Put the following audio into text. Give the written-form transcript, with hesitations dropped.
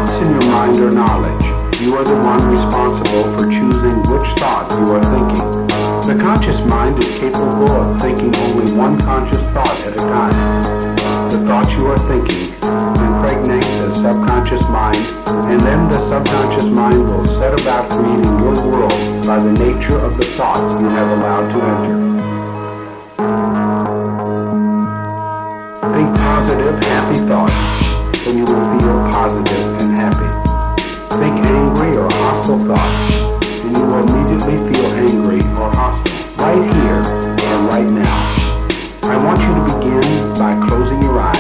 Thoughts in your mind are knowledge. You are the one responsible for choosing which thought you are thinking. The conscious mind is capable of thinking only one conscious thought at a time. The thoughts you are thinking impregnate the subconscious mind, and then the subconscious mind will set about creating your world by the nature of the thoughts you have allowed to enter. Think positive, happy thoughts, then you will feel positive and happy. Think angry or hostile thoughts, and you will immediately feel angry or hostile, right here and right now. I want you to begin by closing your eyes